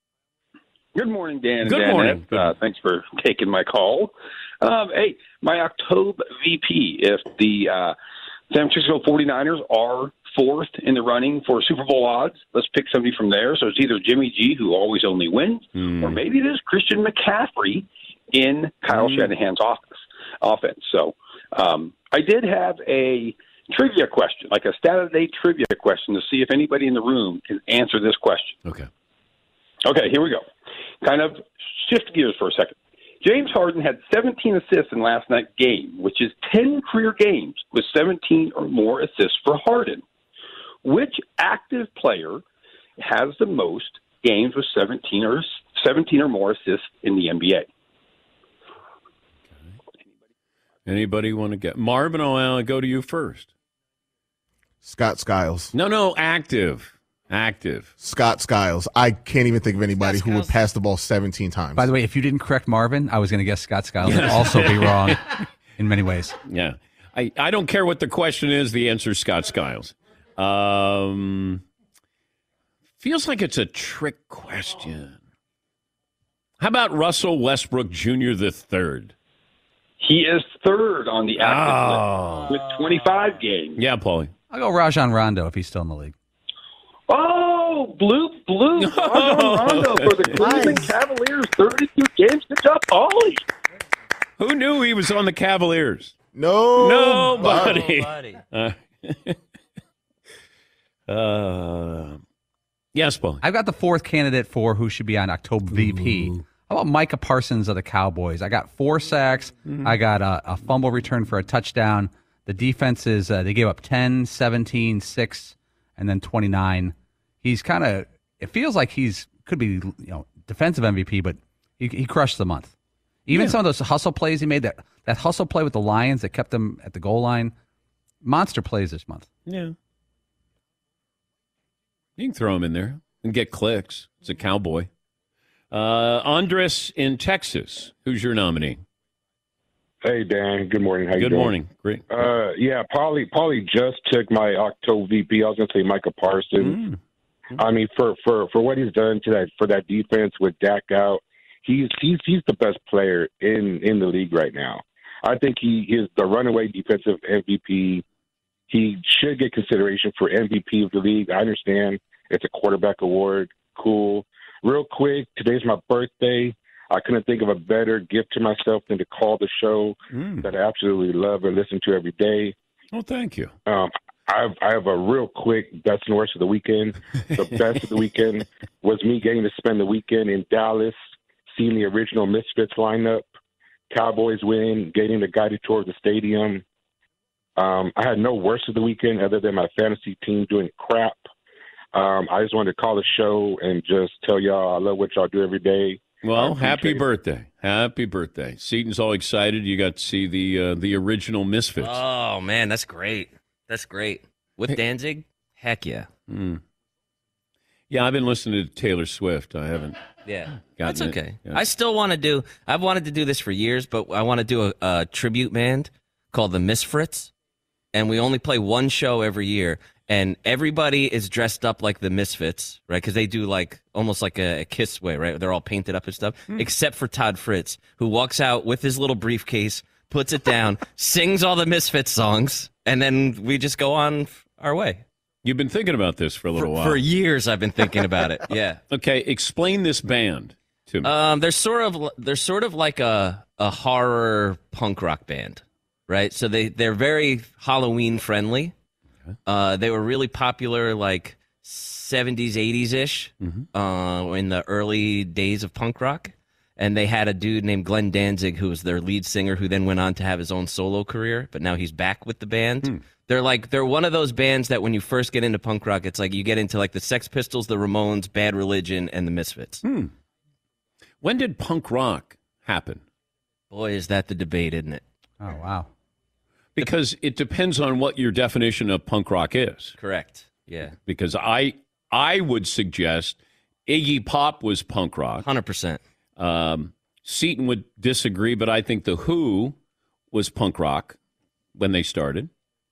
Good morning, Dan. Good and morning. Uh, thanks for taking my call. Um, hey, my October V P, if the uh, San Francisco forty-niners are fourth in the running for Super Bowl odds, let's pick somebody from there. So it's either Jimmy G, who always only wins, mm. or maybe it is Christian McCaffrey in Kyle mm. Shanahan's office, offense. So um, I did have a trivia question, like a stat of the day trivia question, to see if anybody in the room can answer this question. Okay. Okay, here we go. Kind of shift gears for a second. James Harden had seventeen assists in last night's game, which is ten career games with seventeen or more assists for Harden. Which active player has the most games with seventeen or seventeen or more assists in the N B A? Anybody want to get Marvin? I'll go to you first. Scott Skiles. No, no, active. Active. Scott Skiles. I can't even think of anybody Scott who would Skiles. pass the ball seventeen times. By the way, if you didn't correct Marvin, I was going to guess Scott Skiles would also be wrong in many ways. Yeah. I, I don't care what the question is. The answer is Scott Skiles. Um, feels like it's a trick question. How about Russell Westbrook Junior the third? He is third on the active Oh. list with twenty-five games. Yeah, Paulie. I'll go Rajon Rondo if he's still in the league. Oh, bloop, bloop. Rajon Rondo for the Cleveland Nice. Cavaliers, thirty-two games. Good job, Paulie. Who knew he was on the Cavaliers? no. Nobody. Nobody. Uh, Uh, yes, Paul. I've got the fourth candidate for who should be on October V P. Ooh. How about Micah Parsons of the Cowboys? I got four sacks. Mm-hmm. I got a, a fumble return for a touchdown. The defense is, uh, they gave up ten, seventeen, six, and then twenty-nine. He's kind of, it feels like he's, could be, you know, defensive M V P, but he, he crushed the month. Even yeah. some of those hustle plays he made, that, that hustle play with the Lions that kept them at the goal line, monster plays this month. Yeah. You can throw him in there and get clicks. It's a Cowboy. Uh, Andres in Texas. Who's your nominee? Hey, Dan. Good morning. How you Good doing? morning. Great. Uh, yeah, Paulie, Paulie just took my October V P. I was going to say Micah Parsons. Mm. I mean, for, for, for what he's done to that for that defense with Dak out, he's he's he's the best player in, in the league right now. I think he is the runaway defensive M V P. He should get consideration for M V P of the league. I understand it's a quarterback award. Cool. Real quick, today's my birthday. I couldn't think of a better gift to myself than to call the show mm. that I absolutely love and listen to every day. Oh, thank you. Um, I have, I have a real quick best and worst of the weekend. The best of the weekend was me getting to spend the weekend in Dallas, seeing the original Misfits lineup. Cowboys win, getting the guided tour of the stadium. Um, I had no worst of the weekend other than my fantasy team doing crap. Um, I just wanted to call the show and just tell y'all I love what y'all do every day. Well, happy birthday. Happy birthday. Seaton's all excited. You got to see the uh, the original Misfits. Oh, man, that's great. That's great. With Danzig? Heck yeah. Mm. Yeah, I've been listening to Taylor Swift. I haven't. Yeah, that's okay. Yeah. I still want to do, I've wanted to do this for years, but I want to do a, a tribute band called the Misfits, and we only play one show every year. And everybody is dressed up like the Misfits, right? Because they do like almost like a, a Kiss way, right? They're all painted up and stuff, mm. except for Todd Fritz, who walks out with his little briefcase, puts it down, sings all the Misfits songs, and then we just go on our way. You've been thinking about this for a little for, while. For years, I've been thinking about it. Yeah. Okay, explain this band to me. Um, they're sort of they're sort of like a a horror punk rock band, right? So they they're very Halloween friendly. Uh, they were really popular like seventies, eighties-ish mm-hmm. uh, in the early days of punk rock. And they had a dude named Glenn Danzig who was their lead singer who then went on to have his own solo career, but now he's back with the band. Hmm. They're like they're one of those bands that when you first get into punk rock, it's like you get into like the Sex Pistols, the Ramones, Bad Religion, and the Misfits. Hmm. When did punk rock happen? Boy, is that the debate, isn't it? Oh, wow. Because it depends on what your definition of punk rock is. Correct. Yeah. Because I I would suggest Iggy Pop was punk rock. one hundred percent. Um, Seaton would disagree, but I think The Who was punk rock when they started.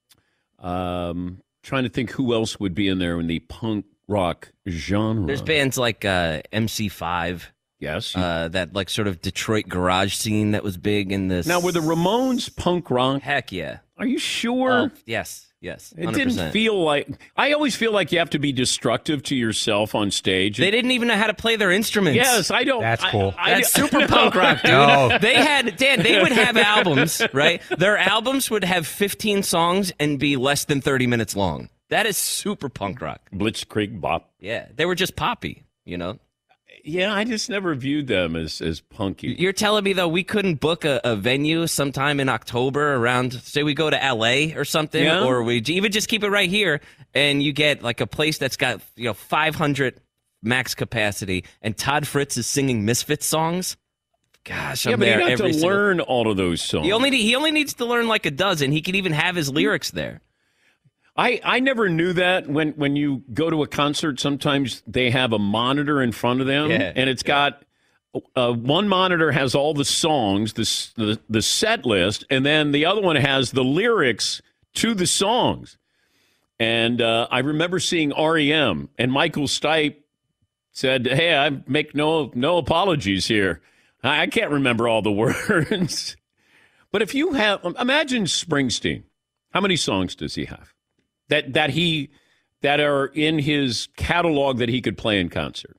Um, trying to think who else would be in there in the punk rock genre. There's bands like uh, M C five. Yes. Uh, that like sort of Detroit garage scene that was big in this. Now, were the Ramones punk rock? Heck yeah. Are you sure? Uh, yes. Yes. one hundred percent. It didn't feel like. I always feel like you have to be destructive to yourself on stage. They didn't even know how to play their instruments. Yes, I don't. That's cool. I, I, That's super punk rock, dude. No. They had, Dan, they would have albums, right? Their albums would have fifteen songs and be less than thirty minutes long. That is super punk rock. Blitzkrieg Bop. Yeah. They were just poppy, you know? Yeah, I just never viewed them as, as punky. You're telling me, though, we couldn't book a, a venue sometime in October around, say we go to L A or something, yeah. or we even just keep it right here, and you get like a place that's got, you know, five hundred max capacity, and Todd Fritz is singing Misfits songs? Gosh, I'm yeah, but there you have every to single... learn all of those songs. He only, he only needs to learn like a dozen. He could even have his lyrics there. I, I never knew that when, when you go to a concert, sometimes they have a monitor in front of them, yeah, and it's yeah. got uh, one monitor has all the songs, the, the the set list, and then the other one has the lyrics to the songs. And uh, I remember seeing R E M, and Michael Stipe said, "Hey, I make no no apologies here. I, I can't remember all the words." But if you have, imagine Springsteen. How many songs does he have? That that he that are in his catalog that he could play in concert.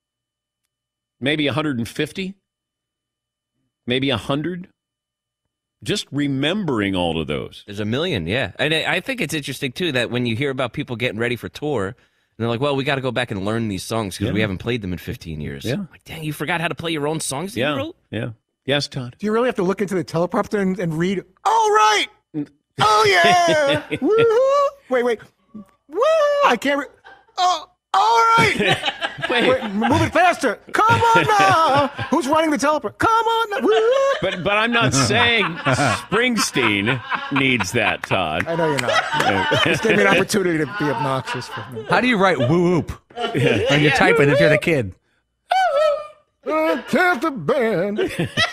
Maybe one hundred fifty? Maybe one hundred? Just remembering all of those. There's a million, yeah. And I I think it's interesting, too, that when you hear about people getting ready for tour, and they're like, well, we got to go back and learn these songs because Yeah. we haven't played them in fifteen years. Yeah. Like, dang, you forgot how to play your own songs that Yeah, you wrote? yeah. Yes, Todd. Do you really have to look into the teleprompter and, and read, all right, oh, yeah, woo-hoo. Wait, wait, woo, I can't, re- oh, all right. Wait. Wait, move it faster. Come on now. Who's running the teleprompter? Come on now. Woo. But but I'm not saying Springsteen needs that, Todd. I know you're not. Just gave me an opportunity to be obnoxious. For me. How do you write woo whoop when you're typing if you're the kid? Uh, Test the band.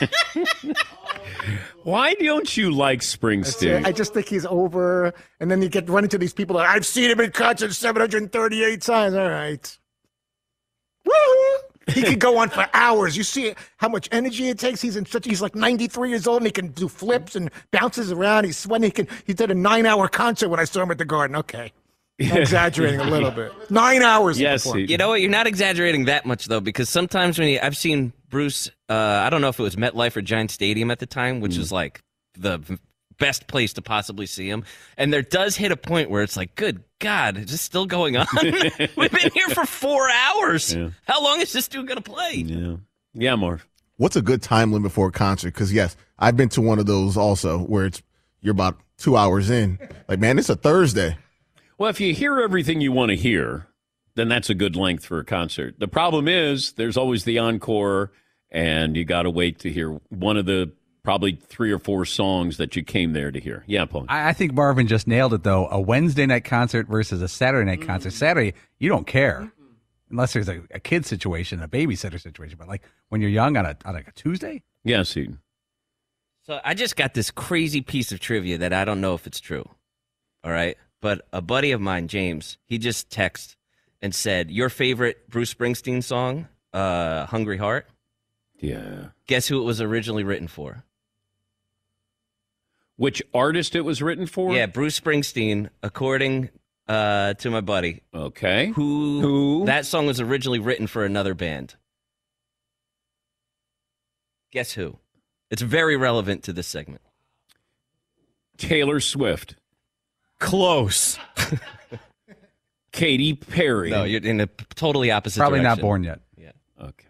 Why don't you like Springsteen? I just think he's over. And then you get run into these people that I've seen him in concert seven hundred thirty-eight times. All right. Woo! He could go on for hours. You see how much energy it takes. He's in such. He's like ninety-three years old, and he can do flips and bounces around. He's sweating. He can. He did a nine-hour concert when I saw him at the Garden. Okay, I'm exaggerating a little bit. Nine hours. Yes, before. he- You know what? You're not exaggerating that much, though, because sometimes when you, I've seen Bruce, uh, I don't know if it was MetLife or Giant Stadium at the time, which was like the v- best place to possibly see him. And there does hit a point where it's like, good God, is this still going on? We've been here for four hours. Yeah. How long is this dude going to play? Yeah, yeah, Marv. What's a good time limit for a concert? Because yes, I've been to one of those also where it's you're about two hours in. Like, man, it's a Thursday. Well, if you hear everything you want to hear, then that's a good length for a concert. The problem is there's always the encore, and you got to wait to hear one of the probably three or four songs that you came there to hear. Yeah, Paul. I, I think Marvin just nailed it, though. A Wednesday night concert versus a Saturday night concert. Saturday, you don't care. Unless there's a, a kid situation, a babysitter situation. But like when you're young on a, on like a Tuesday? Yes, Eden. So I just got this crazy piece of trivia that I don't know if it's true. All right. But a buddy of mine, James, he just texted and said, your favorite Bruce Springsteen song, uh, Hungry Heart? Yeah. Guess who it was originally written for? Which artist it was written for? Yeah, Bruce Springsteen, according uh, to my buddy. Okay. Who, Who? That song was originally written for another band. Guess who? It's very relevant to this segment. Taylor Swift. Close. Katy Perry. No, you're in a totally opposite Probably not direction. born yet. Yeah. Okay.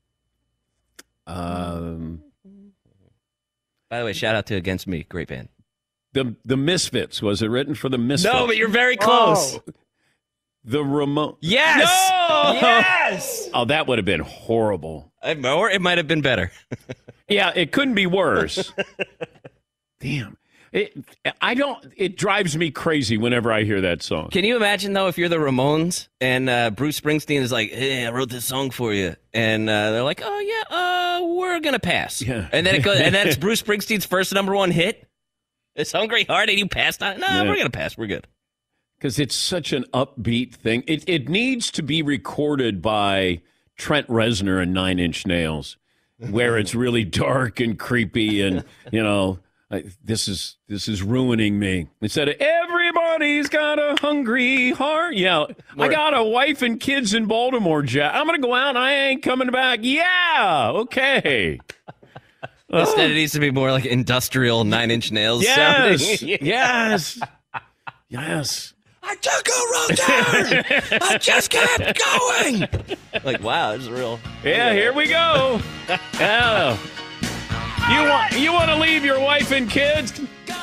Um, By the way, shout out to Against Me. Great band. the the Misfits. Was it written for the Misfits? No, but you're very close. Oh. The Ramon. Yes. No! Yes. Oh, that would have been horrible. Or it might have been better. Yeah, it couldn't be worse. Damn. It, I don't. It drives me crazy whenever I hear that song. Can you imagine, though, if you're the Ramones and uh, Bruce Springsteen is like, hey, I wrote this song for you. And uh, they're like, oh, yeah, uh, we're going to pass. Yeah. And then it goes, and then it's Bruce Springsteen's first number one hit. It's Hungry Heart, and you passed on it. No, Yeah. we're going to pass. We're good. Because it's such an upbeat thing. It it needs to be recorded by Trent Reznor and Nine Inch Nails, where it's really dark and creepy, and you know, I, this is this is ruining me. Instead of everybody's got a hungry heart. Yeah, I got a wife and kids in Baltimore, Jack. I'm gonna go out. And I ain't coming back. Yeah, okay. Instead, it needs to be more like industrial Nine Inch Nails Yes, sounding. yes, yes. I took a wrong turn. I just kept going. Like, wow, it's real. Yeah, here we go. Yeah. You want you want to leave your wife and kids?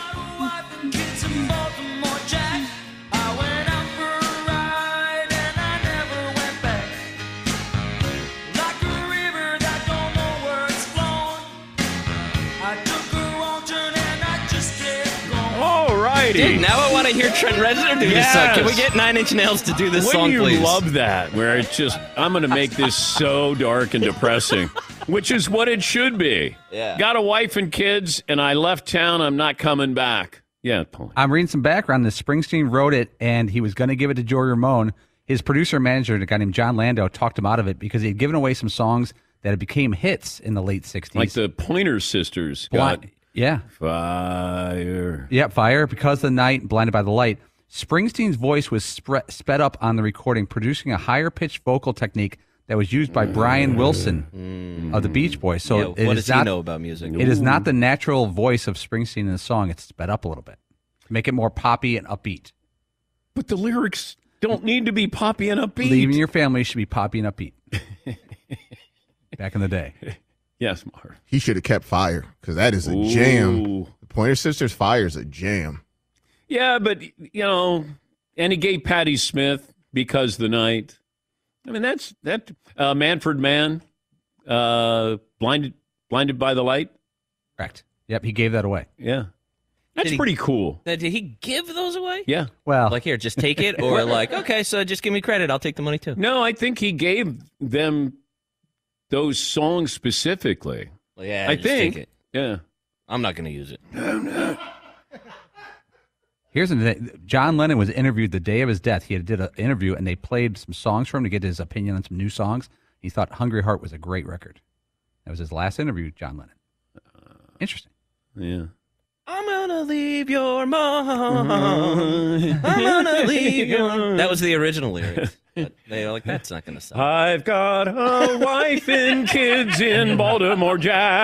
Dude, now I want to hear Trent Reznor do this song. Can we get Nine Inch Nails to do this Wouldn't song, you please? love that? Where it's just, I'm going to make this so dark and depressing, which is what it should be. Yeah. Got a wife and kids, and I left town. I'm not coming back. Yeah, Paul. I'm reading some background. This Springsteen wrote it, and he was going to give it to Joey Ramone. His producer and manager, a guy named John Landau, talked him out of it because he had given away some songs that had became hits in the late sixties. Like the Pointer Sisters Blind- got yeah. Fire. Yep, Fire, Because of the Night, Blinded by the Light. Springsteen's voice was spre- sped up on the recording, producing a higher-pitched vocal technique that was used by Brian Wilson mm. of the Beach Boys. So yeah, it what is does not, he know about music? It Ooh. is not the natural voice of Springsteen in the song. It's sped up a little bit. Make it more poppy and upbeat. But the lyrics don't need to be poppy and upbeat. Leaving your family should be poppy and upbeat. Back in the day. Yes, Mark. He should have kept Fire, because that is a Ooh. jam. The Pointer Sisters, Fire is a jam. Yeah, but, you know, and he gave Patti Smith Because the Night. I mean, that's that. Uh, Manfred Mann, uh, blinded, blinded by the light. Correct. Yep, he gave that away. Yeah, that's he, pretty cool. Did he give those away? Yeah. Well, like here, just take it, or like, okay, so just give me credit. I'll take the money too. No, I think he gave them those songs specifically. Well, yeah, I just think. Take it. Yeah, I'm not going to use it. No, no. Here's an John Lennon was interviewed the day of his death. He did an interview, and they played some songs for him to get his opinion on some new songs. He thought Hungry Heart was a great record. That was his last interview, John Lennon. Interesting. Yeah. I'm gonna leave your mom. I'm gonna leave your. That was the original lyrics. But they were like, that's not gonna stop. I've got a wife and kids in Baltimore,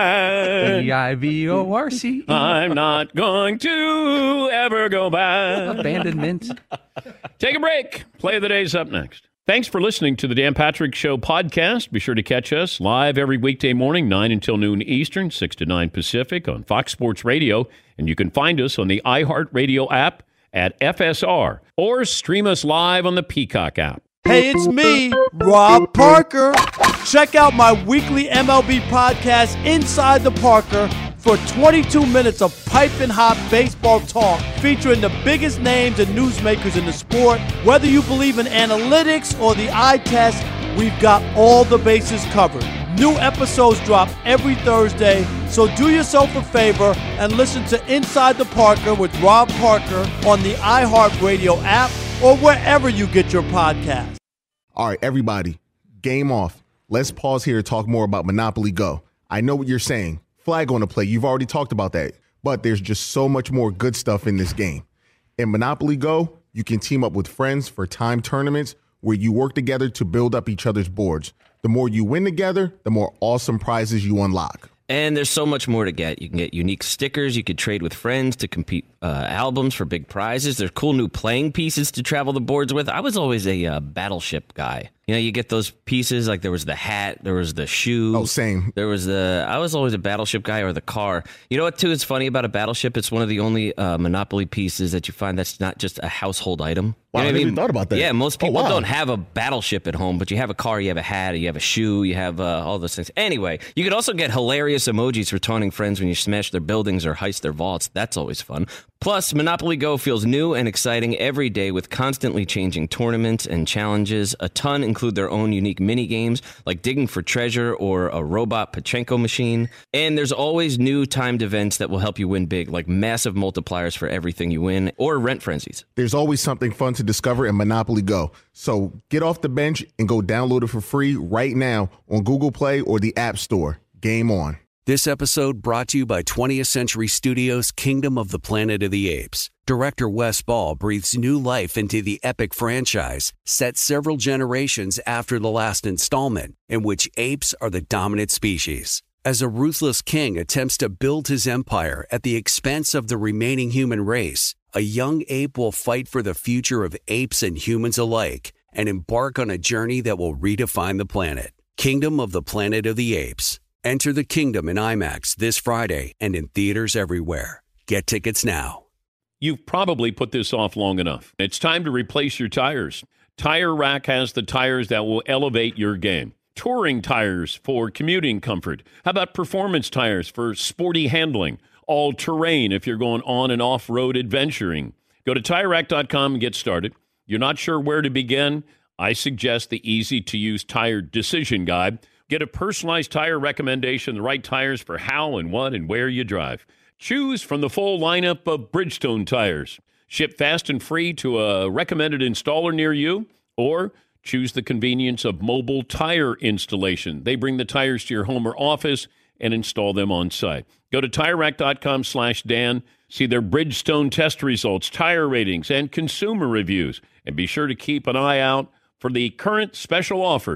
Jack. D I V O R C. I'm not going to ever go back. Abandonment. Take a break. Play of the Day's up next. Thanks for listening to the Dan Patrick Show podcast. Be sure to catch us live every weekday morning, nine until noon Eastern, six to nine Pacific on Fox Sports Radio. And you can find us on the iHeartRadio app at F S R or stream us live on the Peacock app. Hey, it's me, Rob Parker. Check out my weekly M L B podcast, Inside the Parker, for twenty-two minutes of piping hot baseball talk featuring the biggest names and newsmakers in the sport. Whether you believe in analytics or the eye test, we've got all the bases covered. New episodes drop every Thursday, so do yourself a favor and listen to Inside the Parker with Rob Parker on the iHeartRadio app or wherever you get your podcasts. All right, everybody, game off. Let's pause here to talk more about Monopoly Go. I know what you're saying. Flag on the play. You've already talked about that. But there's just so much more good stuff in this game. In Monopoly Go, you can team up with friends for time tournaments where you work together to build up each other's boards. The more you win together, the more awesome prizes you unlock. And there's so much more to get. You can get unique stickers. You could trade with friends to compete uh, albums for big prizes. There's cool new playing pieces to travel the boards with. I was always a uh, Battleship guy. You know, you get those pieces, like there was the hat, there was the shoe. Oh, same. There was the, I was always a Battleship guy, or the car. You know what, too, is funny about a Battleship? It's one of the only uh, Monopoly pieces that you find that's not just a household item. Wow, You know I what never even thought about that. Yeah, most people Oh, wow. don't have a Battleship at home, but you have a car, you have a hat, you have a shoe, you have uh, all those things. Anyway, you could also get hilarious emojis for taunting friends when you smash their buildings or heist their vaults. That's always fun. Plus, Monopoly Go feels new and exciting every day with constantly changing tournaments and challenges. A ton include their own unique mini games like digging for treasure or a robot Pachinko machine. And there's always new timed events that will help you win big, like massive multipliers for everything you win or rent frenzies. There's always something fun to discover in Monopoly Go. So get off the bench and go download it for free right now on Google Play or the App Store. Game on. This episode brought to you by twentieth Century Studios' Kingdom of the Planet of the Apes. Director Wes Ball breathes new life into the epic franchise, set several generations after the last installment, in which apes are the dominant species. As a ruthless king attempts to build his empire at the expense of the remaining human race, a young ape will fight for the future of apes and humans alike and embark on a journey that will redefine the planet. Kingdom of the Planet of the Apes. Enter the kingdom in IMAX this Friday and in theaters everywhere. Get tickets now. You've probably put this off long enough. It's time to replace your tires. Tire Rack has the tires that will elevate your game. Touring tires for commuting comfort. How about performance tires for sporty handling? All-terrain if you're going on and off-road adventuring. Go to Tire Rack dot com and get started. You're not sure where to begin? I suggest the easy-to-use tire decision guide. Get a personalized tire recommendation, the right tires for how and what and where you drive. Choose from the full lineup of Bridgestone tires. Ship fast and free to a recommended installer near you, or choose the convenience of mobile tire installation. They bring the tires to your home or office and install them on site. Go to Tire Rack dot com slash Dan. See their Bridgestone test results, tire ratings, and consumer reviews. And be sure to keep an eye out for the current special offers.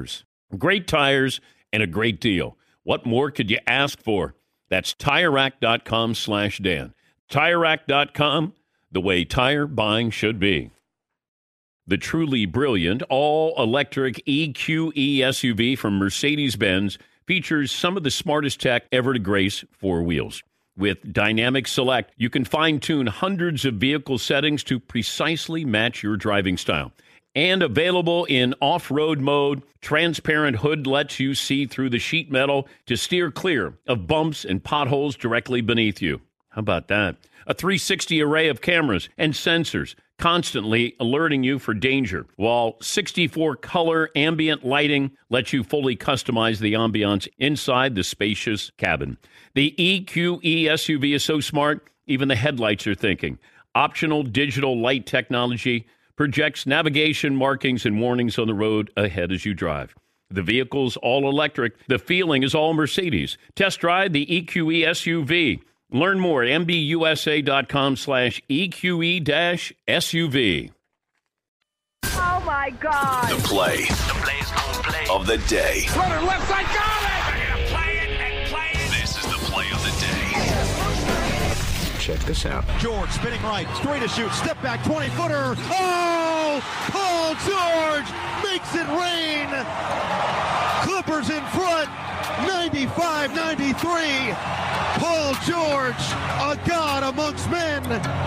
Great tires and a great deal. What more could you ask for? That's TireRack.com slash Dan. TireRack dot com, the way tire buying should be. The truly brilliant all-electric E Q E S U V from Mercedes-Benz features some of the smartest tech ever to grace four wheels. With Dynamic Select, you can fine-tune hundreds of vehicle settings to precisely match your driving style. And available in off-road mode, transparent hood lets you see through the sheet metal to steer clear of bumps and potholes directly beneath you. How about that? A three sixty array of cameras and sensors constantly alerting you for danger, while sixty-four color ambient lighting lets you fully customize the ambiance inside the spacious cabin. The E Q E S U V is so smart, even the headlights are thinking. Optional digital light technology projects navigation markings and warnings on the road ahead as you drive. The vehicle's all electric. The feeling is all Mercedes. Test drive the E Q E S U V. Learn more at MBUSA.com slash EQE dash SUV. Oh, my God. The play, the play's gonna play of the day. Runner left side, got it! They're gonna play it and play it. This is the play of the day. Check this out. George spinning right, straight to shoot, step back, twenty-footer. Oh! Paul George makes it rain. Clippers in front, ninety-five ninety-three. Paul George, a god amongst men.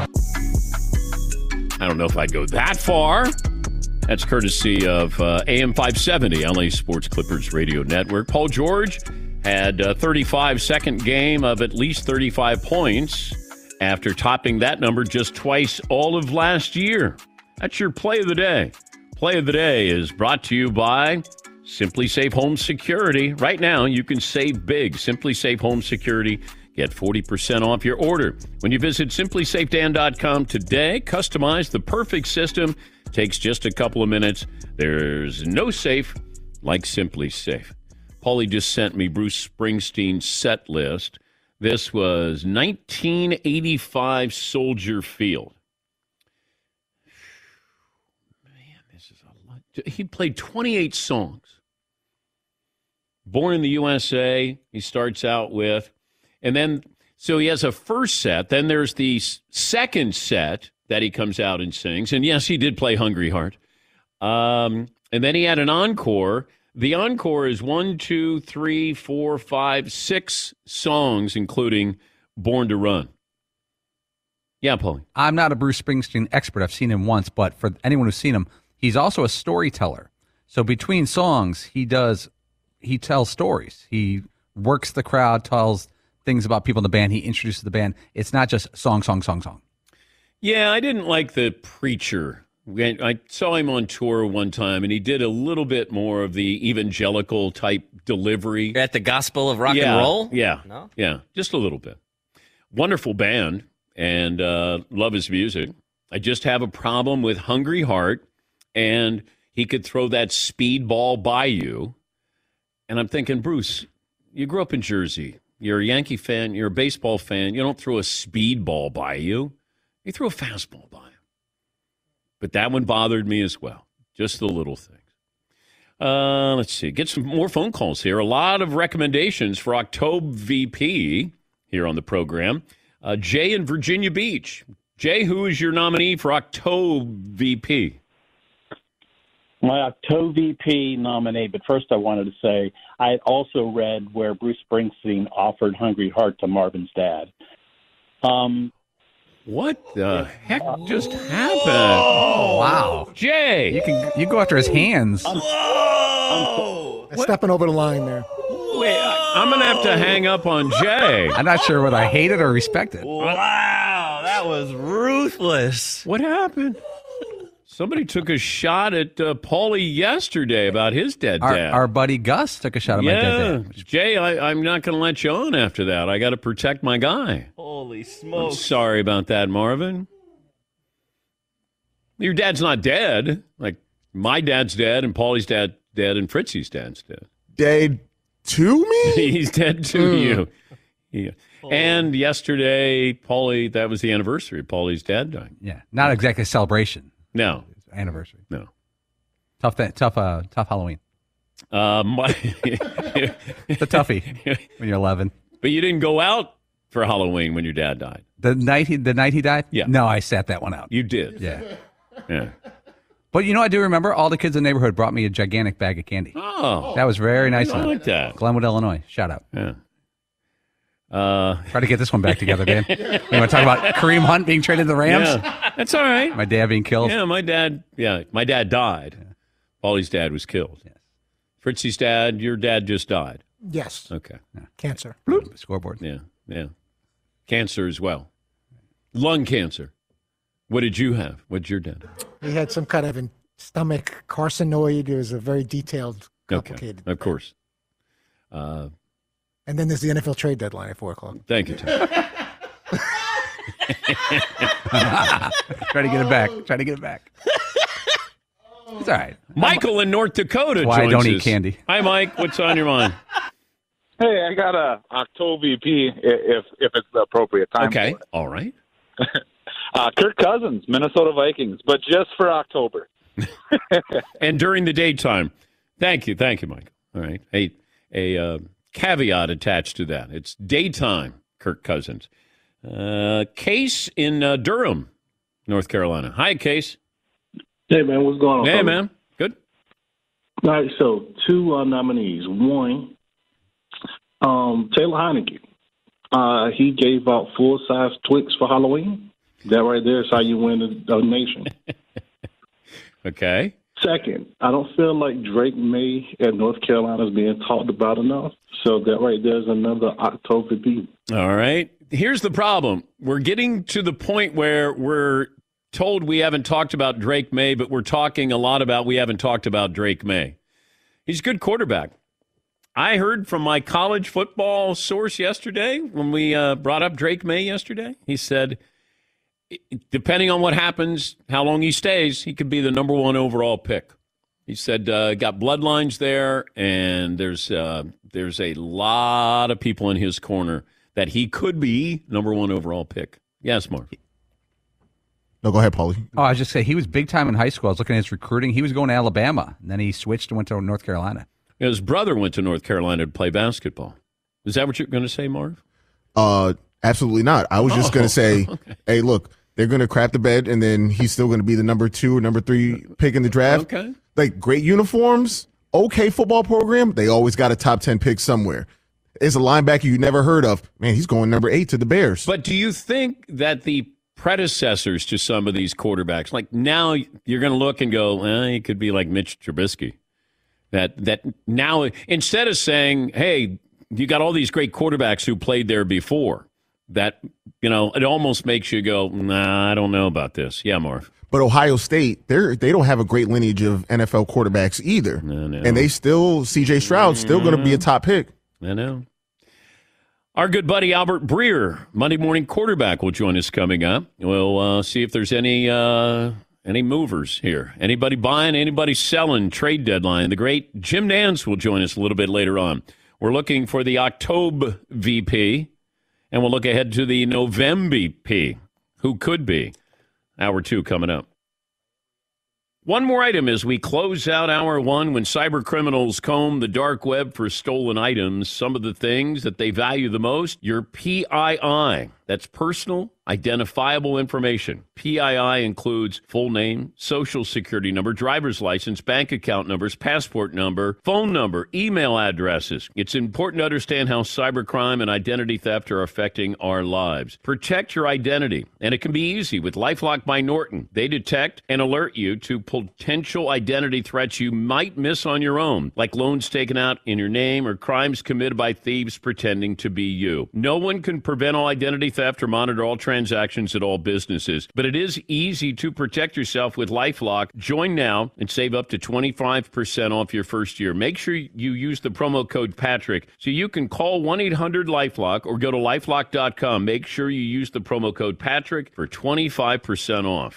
I don't know if I'd go that far. That's courtesy of uh, A M five seventy, L A Sports Clippers Radio Network. Paul George had a thirty-five second game of at least thirty-five points after topping that number just twice all of last year. That's your play of the day. Play of the day is brought to you by Simply Safe Home Security. Right now, you can save big. Simply Safe Home Security. Get forty percent off your order when you visit Simply Safe Dan dot com today. Customize the perfect system. Takes just a couple of minutes. There's no safe like Simply Safe. Paulie just sent me Bruce Springsteen's set list. This was nineteen eighty-five Soldier Field. Man, this is a lot. He played twenty-eight songs. Born in the U S A, he starts out with. And then, so he has a first set. Then there's the second set that he comes out and sings. And yes, he did play Hungry Heart. Um, and then he had an encore. The encore is one, two, three, four, five, six songs, including Born to Run. Yeah, Paulie. I'm not a Bruce Springsteen expert. I've seen him once, but for anyone who's seen him, he's also a storyteller. So between songs, he does, he tells stories. He works the crowd, tells things about people in the band. He introduces the band. It's not just song, song, song, song. Yeah, I didn't like the Preacher. I saw him on tour one time, and he did a little bit more of the evangelical type delivery. You're at the gospel of rock yeah, and roll? Yeah, no? yeah, just a little bit. Wonderful band, and uh, love his music. I just have a problem with Hungry Heart, and he could throw that speedball by you. And I'm thinking, Bruce, you grew up in Jersey. You're a Yankee fan. You're a baseball fan. You don't throw a speedball by you. You throw a fastball by him. But that one bothered me as well. Just the little things. Uh, let's see. Get some more phone calls here. A lot of recommendations for October V P here on the program. Uh, Jay in Virginia Beach. Jay, who is your nominee for October V P? My October V P nominee, but first I wanted to say I had also read where Bruce Springsteen offered Hungry Heart to Marvin's dad. Um, what the heck just happened? Oh, wow. Jay! You can you go after his hands. I'm, I'm stepping over the line there. Wait, I'm going to have to hang up on Jay. I'm not sure whether I hate it or respect it. Wow, that was ruthless. What happened? Somebody took a shot at uh, Paulie yesterday about his dead Our, dad. our buddy Gus took a shot at yeah. my dead dad. Jay, I, I'm not going to let you on after that. I got to protect my guy. Holy I'm smokes. sorry about that, Marvin. Your dad's not dead. Like, my dad's dead, and Paulie's dad dead, and Fritzy's dad's dead. Dead to me? He's dead to Mm. you. Yeah. Oh. And yesterday, Paulie, that was the anniversary of Paulie's dad dying. Yeah, not exactly a celebration. No. Anniversary. No. Tough, th- tough, uh, tough Halloween. Uh, my, It's a toughie when you're eleven. But you didn't go out for Halloween when your dad died. The night he, the night he died? Yeah. No, I sat that one out. You did. Yeah. Yeah. But you know, I do remember all the kids in the neighborhood brought me a gigantic bag of candy. Oh. That was very nice. I of like them. that. Glenwood, Illinois. Shout out. Yeah. Uh, Try to get this one back together, Dan. You want to talk about Kareem Hunt being traded to the Rams? Yeah, that's all right. My dad being killed. Yeah, my dad. Yeah, my dad died. Paulie's dad was killed. Yes. Fritzy's dad. Your dad just died. Yes. Okay. Cancer. Bloop. Scoreboard. Yeah. Yeah. Cancer as well. Lung cancer. What did you have? What did your dad have? He had some kind of an stomach carcinoid. It was a very detailed, complicated. Okay. Of course. Uh, And then there's the N F L trade deadline at four o'clock. Thank you, Tom. Try to get it back. Try to get it back. It's all right. Michael in North Dakota Why I joins don't eat us. candy. Hi, Mike. What's on your mind? Hey, I got a October V P if if it's the appropriate time. Okay. For it. All right. uh, Kirk Cousins, Minnesota Vikings, but just for October. And during the daytime. Thank you. Thank you, Mike. All right. A, a uh, caveat attached to that. It's daytime, Kirk Cousins. Uh, Case in uh, Durham, North Carolina. Hi, Case. Hey, man, what's going on? Hey, fellas? man. Good. All right, so two uh, nominees. One, um, Taylor Heineke. Uh, he gave out full-size Twix for Halloween. That right there is how you win a, a nation. Okay. Second, I don't feel like Drake May at North Carolina is being talked about enough. So that right there is another October V P. All right. Here's the problem. We're getting to the point where we're told we haven't talked about Drake May, but we're talking a lot about we haven't talked about Drake May. He's a good quarterback. I heard from my college football source yesterday when we uh, brought up Drake May yesterday. He said, depending on what happens, how long he stays, he could be the number one overall pick. He said, uh, got bloodlines there, and there's uh, there's a lot of people in his corner that he could be number one overall pick. Yes, Marv. No, go ahead, Paulie. Oh, I was just saying, he was big time in high school. I was looking at his recruiting. He was going to Alabama, and then he switched and went to North Carolina. His brother went to North Carolina to play basketball. Is that what you're going to say, Marv? Uh, absolutely not. I was just Oh, going to say, okay. hey, look, they're going to crap the bed, and then he's still going to be the number two or number three pick in the draft. Okay. Like, great uniforms, okay football program, they always got a top ten pick somewhere. It's a linebacker you never heard of. Man, he's going number eight to the Bears. But do you think that the predecessors to some of these quarterbacks, like now you're going to look and go, well, he could be like Mitch Trubisky. That that now, instead of saying, hey, you got all these great quarterbacks who played there before, that, you know, it almost makes you go, nah, I don't know about this. Yeah, Marv. But Ohio State, they're they don't have a great lineage of N F L quarterbacks either. No, no. And they still, C J Stroud's still going to be a top pick. I know. Our good buddy Albert Breer, Monday Morning Quarterback, will join us coming up. We'll uh, see if there's any uh, any movers here. Anybody buying, anybody selling, trade deadline. The great Jim Nance will join us a little bit later on. We're looking for the October V P, and we'll look ahead to the November V P. Who could be? Hour two coming up. One more item as we close out hour one. When cyber criminals comb the dark web for stolen items, some of the things that they value the most, your P I I. That's personal identifiable information. P I I includes full name, social security number, driver's license, bank account numbers, passport number, phone number, email addresses. It's important to understand how cybercrime and identity theft are affecting our lives. Protect your identity, and it can be easy with LifeLock by Norton. They detect and alert you to potential identity threats you might miss on your own, like loans taken out in your name or crimes committed by thieves pretending to be you. No one can prevent all identity theft or monitor all transactions at all businesses, but it is easy to protect yourself with LifeLock. Join now and save up to twenty-five percent off your first year. Make sure you use the promo code Patrick so you can call one eight hundred LifeLock or go to lifelock dot com. Make sure you use the promo code Patrick for twenty-five percent off.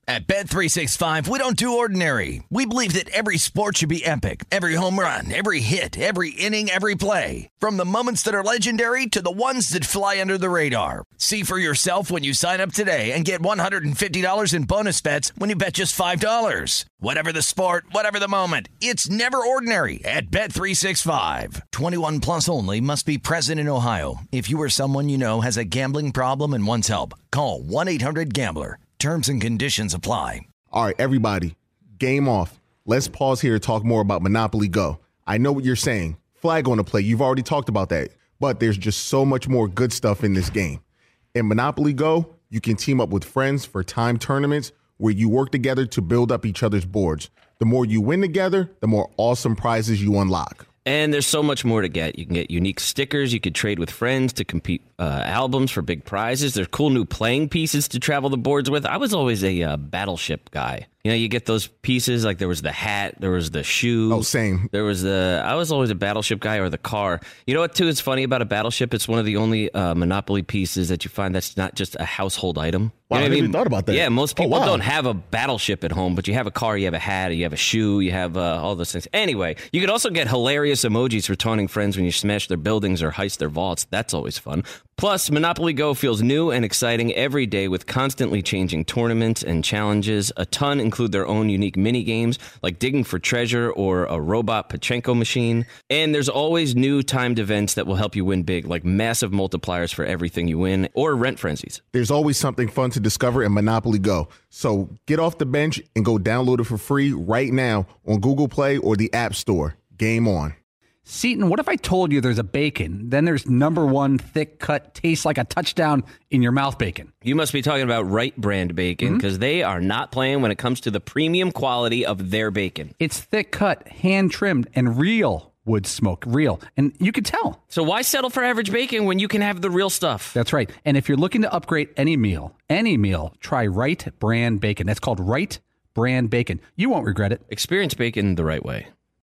At Bet three sixty-five, we don't do ordinary. We believe that every sport should be epic. Every home run, every hit, every inning, every play. From the moments that are legendary to the ones that fly under the radar. See for yourself when you sign up today and get one hundred fifty dollars in bonus bets when you bet just five dollars. Whatever the sport, whatever the moment, it's never ordinary at Bet three sixty-five. twenty-one plus only. Must be present in Ohio. If you or someone you know has a gambling problem and wants help, call one eight hundred gambler. Terms and conditions apply. All right, everybody, game off. Let's pause here to talk more about Monopoly Go. I know what you're saying. Flag on the play. You've already talked about that. But there's just so much more good stuff in this game. In Monopoly Go, you can team up with friends for time tournaments where you work together to build up each other's boards. The more you win together, the more awesome prizes you unlock. And there's so much more to get. You can get unique stickers. You could trade with friends to compete uh, albums for big prizes. There's cool new playing pieces to travel the boards with. I was always a uh, Battleship guy. You know, you get those pieces, like there was the hat, there was the shoe. Oh, same. There was the, I was always a Battleship guy, or the car. You know what, too, is funny about a Battleship? It's one of the only uh, Monopoly pieces that you find that's not just a household item. Wow, You know I what never mean? thought about that. Yeah, most people Oh, wow. don't have a Battleship at home, but you have a car, you have a hat, you have a shoe, you have uh, all those things. Anyway, you could also get hilarious emojis for taunting friends when you smash their buildings or heist their vaults. That's always fun. Plus, Monopoly Go feels new and exciting every day with constantly changing tournaments and challenges. A ton include their own unique mini games like digging for treasure or a robot Pachinko machine. And there's always new timed events that will help you win big, like massive multipliers for everything you win or rent frenzies. There's always something fun to discover in Monopoly Go. So get off the bench and go download it for free right now on Google Play or the App Store. Game on. Seton, what if I told you there's a bacon, then there's number one thick cut, tastes like a touchdown in your mouth bacon? You must be talking about Wright brand bacon, because mm-hmm. they are not playing when it comes to the premium quality of their bacon. It's thick cut, hand trimmed, and real wood smoke, real. And you can tell. So why settle for average bacon when you can have the real stuff? That's right. And if you're looking to upgrade any meal, any meal, try Wright brand bacon. That's called Wright brand bacon. You won't regret it. Experience bacon the right way.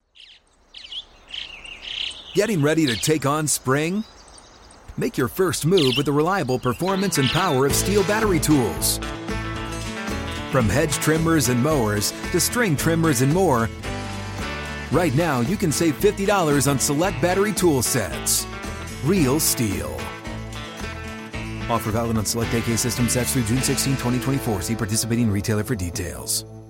Getting ready to take on spring? Make your first move with the reliable performance and power of Steel battery tools. From hedge trimmers and mowers to string trimmers and more, right now you can save fifty dollars on select battery tool sets. Real Steel. Offer valid on select A K system sets through June sixteenth, twenty twenty-four. See participating retailer for details.